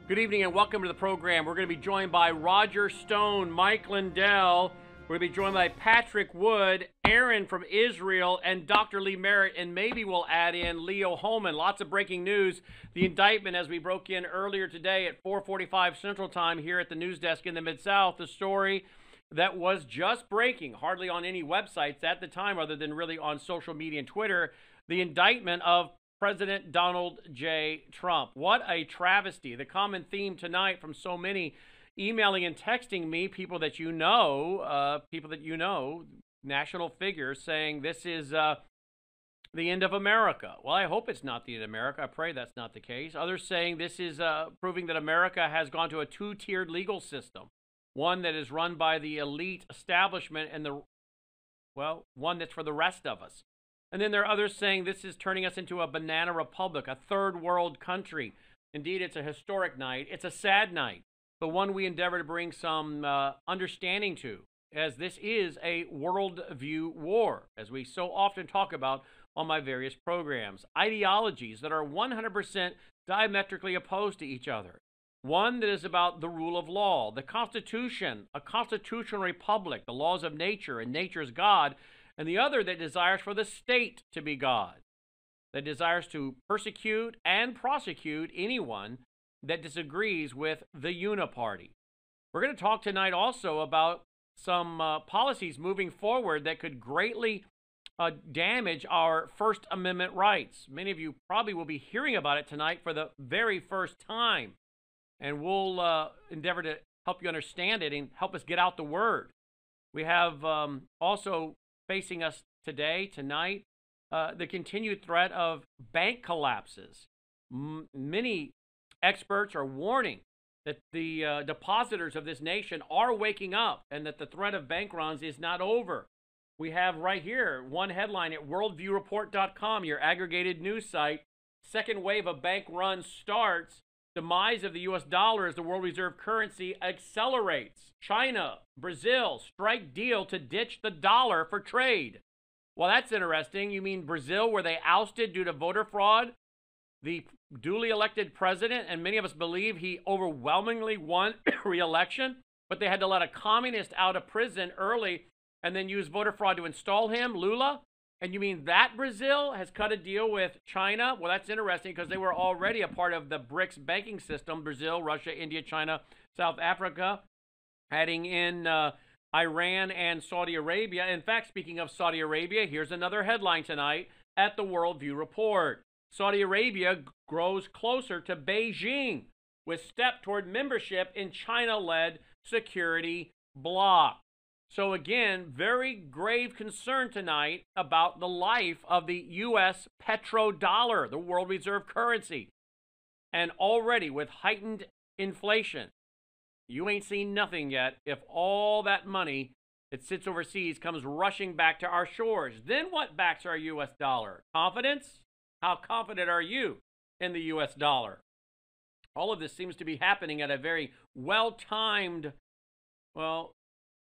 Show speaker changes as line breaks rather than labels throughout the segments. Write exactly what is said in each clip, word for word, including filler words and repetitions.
Good evening and welcome to the program. We're going to be joined by Roger Stone, Mike Lindell. We're going to be joined by Patrick Wood, Aaron from Israel, and Doctor Lee Merritt, and maybe we'll add in Leo Holman. Lots of breaking news. The indictment, as we broke in earlier today at four forty-five Central Time here at the news desk in the Mid-South, the story that was just breaking, hardly on any websites at the time other than really on social media and Twitter, the indictment of President Donald J. Trump. What a travesty. The common theme tonight from so many emailing and texting me, people that you know, uh, people that you know, national figures saying this is uh, the end of America. Well, I hope it's not the end of America. I pray that's not the case. Others saying this is uh, proving that America has gone to a two-tiered legal system, one that is run by the elite establishment and the, well, one that's for the rest of us. And then there are others saying this is turning us into a banana republic, a third world country. Indeed, it's a historic night. It's a sad night, but one we endeavor to bring some uh, understanding to, as this is a worldview war, as we so often talk about on my various programs. Ideologies that are one hundred percent diametrically opposed to each other. One that is about the rule of law, the Constitution, a constitutional republic, the laws of nature, and nature's God, and the other that desires for the state to be God, that desires to persecute and prosecute anyone that disagrees with the uniparty. We're going to talk tonight also about some uh, policies moving forward that could greatly uh, damage our First Amendment rights. Many of you probably will be hearing about it tonight for the very first time, and we'll uh, endeavor to help you understand it and help us get out the word. We have um, also facing us today, tonight, uh, the continued threat of bank collapses. M- many experts are warning that the uh, depositors of this nation are waking up and that the threat of bank runs is not over. We have right here one headline at worldview report dot com, your aggregated news site. Second wave of bank runs starts. Demise of the U S dollar as the world reserve currency accelerates. China, Brazil strike deal to ditch the dollar for trade. Well, that's interesting. You mean Brazil, where they ousted due to voter fraud the duly elected president, and many of us believe he overwhelmingly won re-election, but they had to let a communist out of prison early and then use voter fraud to install him, Lula? And you mean that Brazil has cut a deal with China? Well, that's interesting because they were already a part of the BRICS banking system, Brazil, Russia, India, China, South Africa, adding in uh, Iran and Saudi Arabia. In fact, speaking of Saudi Arabia, here's another headline tonight at the Worldview Report. Saudi Arabia grows closer to Beijing with step toward membership in China-led security bloc. So again, very grave concern tonight about the life of the U S petrodollar, the world reserve currency. And already with heightened inflation, you ain't seen nothing yet if all that money that sits overseas comes rushing back to our shores. Then what backs our U S dollar? Confidence? How confident are you in the U S dollar? All of this seems to be happening at a very well-timed, well,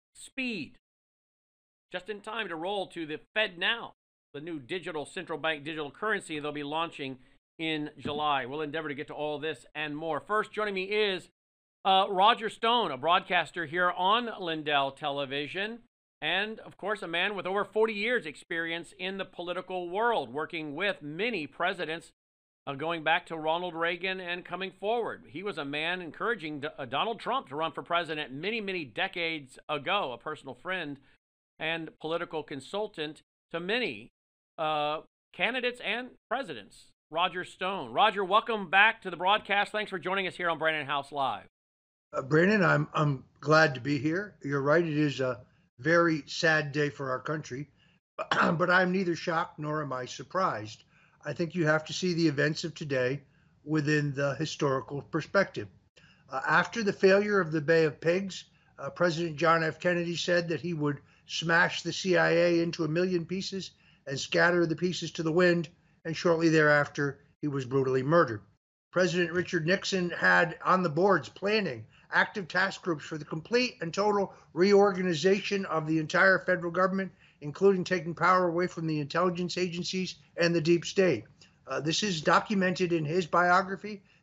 speed, just in time to roll to the FedNow, the new digital central bank digital currency they'll be launching in July. We'll endeavor to get to all this and more. First, joining me is uh, Roger Stone, a broadcaster here on Lindell Television, and, of course, a man with over forty years experience in the political world, working with many presidents, uh, going back to Ronald Reagan and coming forward. He was a man encouraging D- uh, Donald Trump to run for president many, many decades ago, a personal friend and political consultant to many uh, candidates and presidents. Roger Stone. Roger, welcome back to the broadcast. Thanks for joining us here on Brandon House Live.
Uh, Brandon, I'm I'm glad to be here. You're right; it is a very sad day for our country, but I'm neither shocked nor am I surprised. I think you have to see the events of today within the historical perspective. Uh, after the failure of the Bay of Pigs, uh, President John F. Kennedy said that he would smash the C I A into a million pieces and scatter the pieces to the wind, and shortly thereafter, he was brutally murdered. President Richard Nixon had on the boards planning active task groups for the complete and total reorganization of the entire federal government, including taking power away from the intelligence agencies and the deep state. Uh, this is documented in his biography.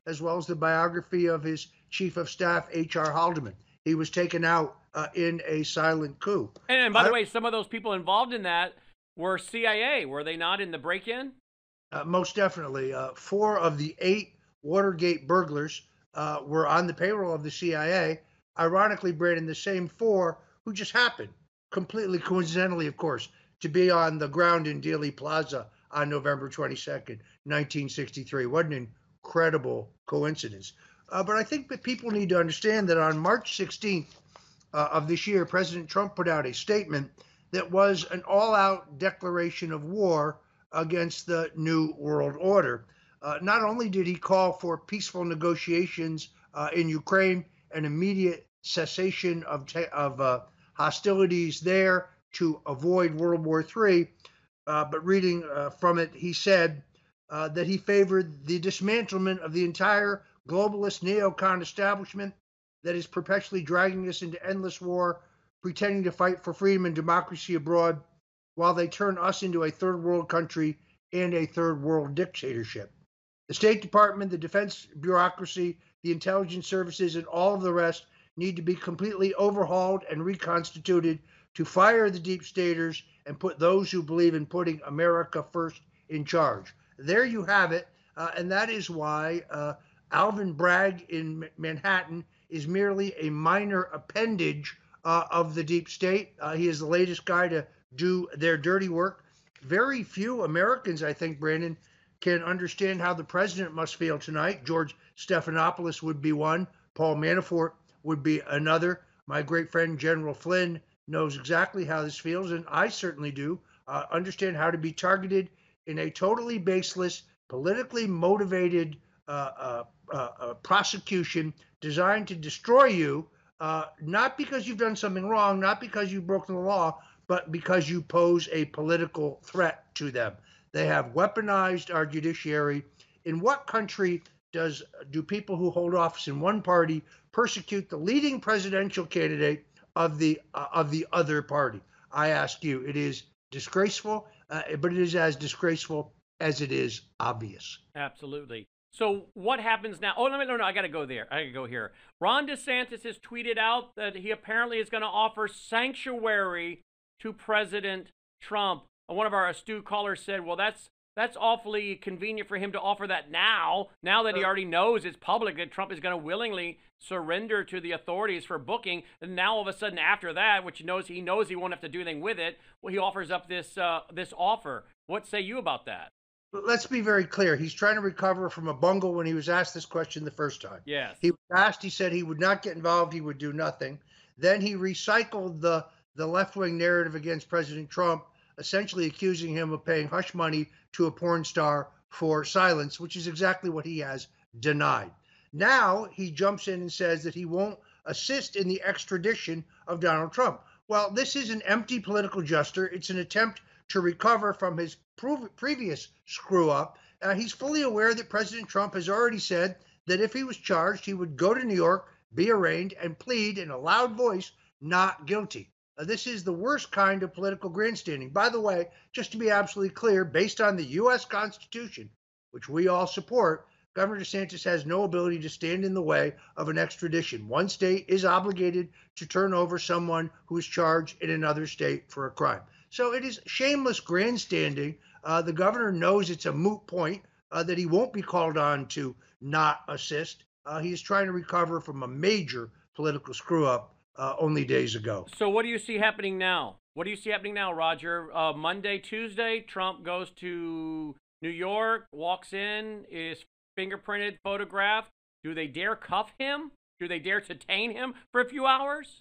as well as the biography of his chief of staff, H R. Haldeman. He was taken out uh, in a silent coup.
And, and by
I,
the way, some of those people involved in that were C I A, were they not, in the break-in?
Uh, most definitely. Uh, four of the eight Watergate burglars uh, were on the payroll of the C I A. Ironically, Brandon, the same four who just happened, completely coincidentally, of course, to be on the ground in Dealey Plaza on November twenty-second, nineteen sixty-three. What an incredible coincidence. Uh, but I think that people need to understand that on March sixteenth uh, of this year, President Trump put out a statement that was an all-out declaration of war against the New World Order. Uh, not only did he call for peaceful negotiations uh, in Ukraine, an immediate cessation of, te- of uh, hostilities there to avoid World War Three, uh, but reading uh, from it, he said uh, that he favored the dismantlement of the entire globalist neocon establishment that is perpetually dragging us into endless war, pretending to fight for freedom and democracy abroad, while they turn us into a third world country and a third world dictatorship. The State Department, the defense bureaucracy, the intelligence services, and all of the rest need to be completely overhauled and reconstituted to fire the deep staters and put those who believe in putting America first in charge. There you have it, uh, and that is why uh, Alvin Bragg in M- Manhattan is merely a minor appendage uh, of the deep state. Uh, he is the latest guy to do their dirty work. Very few Americans, I think, Brandon, can understand how the president must feel tonight. George Stephanopoulos would be one. Paul Manafort would be another. My great friend General Flynn knows exactly how this feels, and I certainly do. Uh, understand how to be targeted in a totally baseless, politically motivated uh, uh, uh, uh, prosecution designed to destroy you, uh, not because you've done something wrong, not because you've broken the law, but because you pose a political threat to them. They have weaponized our judiciary. In what country does do people who hold office in one party persecute the leading presidential candidate of the uh, of the other party? I ask you. It is disgraceful, uh, but it is as disgraceful as it is obvious.
Absolutely. So what happens now? Oh, no, no, no, I got to go there. I got to go here. Ron DeSantis has tweeted out that he apparently is going to offer sanctuary to President Trump. One of our astute callers said, well, that's that's awfully convenient for him to offer that now, now that he already knows it's public that Trump is going to willingly surrender to the authorities for booking. And now all of a sudden after that, which he knows he knows he won't have to do anything with it, well, he offers up this uh, this offer. What say you about that?
Let's be very clear. He's trying to recover from a bungle when he was asked this question the first time.
Yes.
He was asked, he said he would not get involved, he would do nothing. Then he recycled the, the left-wing narrative against President Trump, essentially accusing him of paying hush money to a porn star for silence, which is exactly what he has denied. Now he jumps in and says that he won't assist in the extradition of Donald Trump. Well, this is an empty political gesture. It's an attempt to recover from his previous screw up. Uh, he's fully aware that President Trump has already said that if he was charged, he would go to New York, be arraigned, and plead in a loud voice, not guilty. Uh, this is the worst kind of political grandstanding. By the way, just to be absolutely clear, based on the U S Constitution, which we all support, Governor DeSantis has no ability to stand in the way of an extradition. One state is obligated to turn over someone who is charged in another state for a crime. So it is shameless grandstanding. Uh, the governor knows it's a moot point, uh, that he won't be called on to not assist. Uh, he is trying to recover from a major political screw-up uh, only days ago.
So what do you see happening now? What do you see happening now, Roger? Uh, Monday, Tuesday, Trump goes to New York, walks in, is fingerprinted, photographed. Do they dare cuff him? Do they dare detain him for a few hours?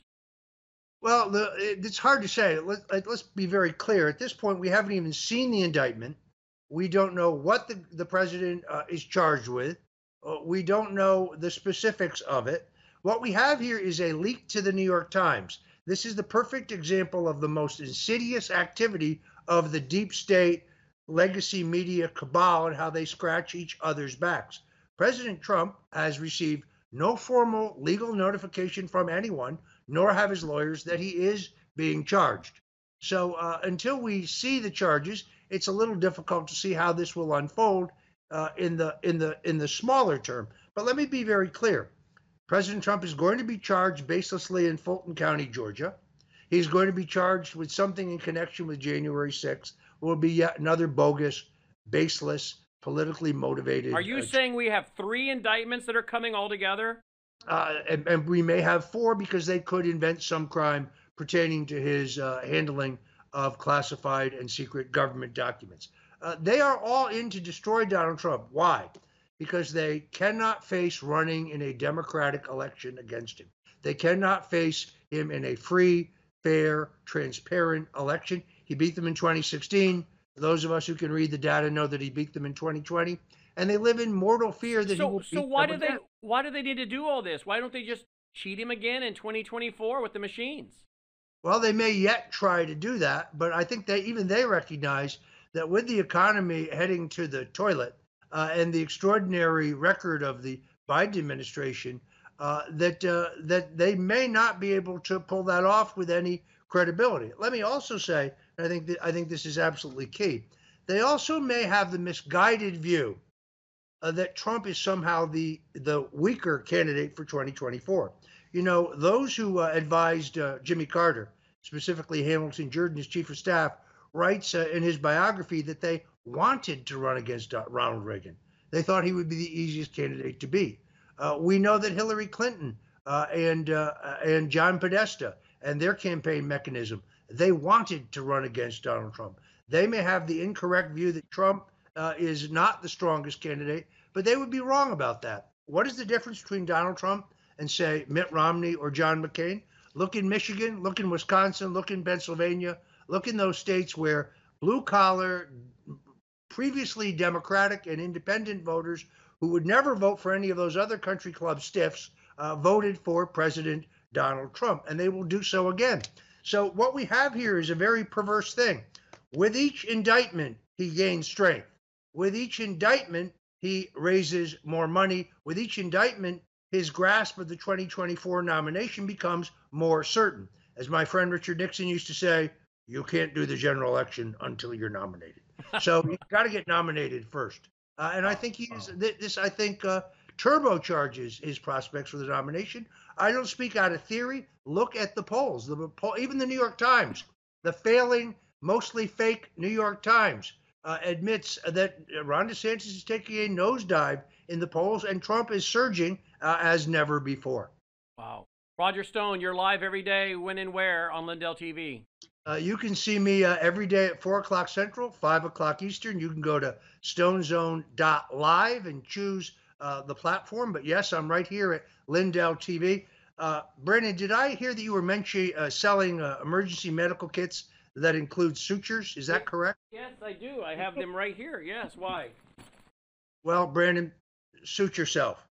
Well, the, it's hard to say. Let, let's be very clear. At this point, we haven't even seen the indictment. We don't know what the, the president uh, is charged with. Uh, we don't know the specifics of it. What we have here is a leak to the New York Times. This is the perfect example of the most insidious activity of the deep state legacy media cabal and how they scratch each other's backs. President Trump has received no formal legal notification from anyone, nor have his lawyers, that he is being charged. So uh, until we see the charges, it's a little difficult to see how this will unfold uh, in the in the in the smaller term. But let me be very clear. President Trump is going to be charged baselessly in Fulton County, Georgia. He's going to be charged with something in connection with January sixth. It will be yet another bogus, baseless, politically motivated.
Are you
uh,
saying we have three indictments that are coming all together?
Uh, and, and we may have four because they could invent some crime pertaining to his uh, handling of classified and secret government documents. Uh, they are all in to destroy Donald Trump. Why? Because they cannot face running in a democratic election against him. They cannot face him in a free, fair, transparent election. He beat them in twenty sixteen. Those of us who can read the data know that he beat them in twenty twenty. And they live in mortal fear that
so,
he will beat
So why do
them
they
again.
why do they need to do all this? Why don't they just cheat him again in twenty twenty-four with the machines?
Well, they may yet try to do that, but I think they even they recognize that with the economy heading to the toilet uh, and the extraordinary record of the Biden administration, uh, that uh, that they may not be able to pull that off with any credibility. Let me also say, and I think that I think this is absolutely key. They also may have the misguided view uh, that Trump is somehow the the weaker candidate for twenty twenty-four. You know, those who uh, advised uh, Jimmy Carter, specifically Hamilton Jordan, his chief of staff, writes uh, in his biography that they wanted to run against uh, Ronald Reagan. They thought he would be the easiest candidate to beat. Uh, we know that Hillary Clinton uh, and uh, and John Podesta and their campaign mechanism, they wanted to run against Donald Trump. They may have the incorrect view that Trump uh, is not the strongest candidate, but they would be wrong about that. What is the difference between Donald Trump and, say, Mitt Romney or John McCain? Look in Michigan, look in Wisconsin, look in Pennsylvania, look in those states where blue-collar, previously Democratic and independent voters who would never vote for any of those other country club stiffs uh, voted for President Donald Trump, and they will do so again. So what we have here is a very perverse thing. With each indictment, he gains strength. With each indictment, he raises more money. With each indictment, his grasp of the twenty twenty-four nomination becomes more certain. As my friend Richard Nixon used to say, you can't do the general election until you're nominated. So you've got to get nominated first. Uh, and I think he's this, I think, uh, turbocharges his prospects for the nomination. I don't speak out of theory. Look at the polls. The poll, even the New York Times, the failing, mostly fake New York Times, uh, admits that Ron DeSantis is taking a nosedive in the polls, and Trump is surging uh, as never before.
Wow. Roger Stone, you're live every day, when and where on Lindell T V?
Uh, you can see me uh, every day at four o'clock Central, five o'clock Eastern. You can go to stone zone dot live and choose uh, the platform. But yes, I'm right here at Lindell T V. Uh, Brandon, did I hear that you were mentioning uh, selling uh, emergency medical kits that include sutures? Is that correct?
Yes, I do. I have them right here. Yes, why?
Well, Brandon, suit yourself.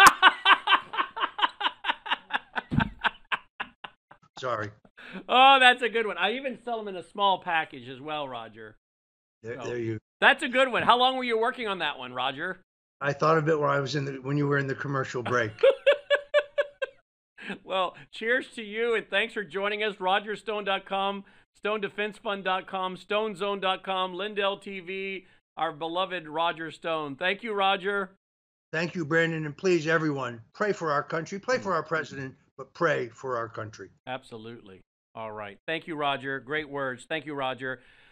Sorry.
Oh, that's a good one. I even sell them in a small package as well, Roger.
There,
So,
there you.
That's a good one. How long were you working on that one, Roger?
I thought of it when I was in the when you were in the commercial break.
Well, cheers to you, and thanks for joining us. roger stone dot com, stone defense fund dot com, stone zone dot com, Lindell T V, our beloved Roger Stone. Thank you, Roger.
Thank you, Brandon, and please, everyone, pray for our country, pray for our president, but pray for our country.
Absolutely. All right. Thank you, Roger. Great words. Thank you, Roger.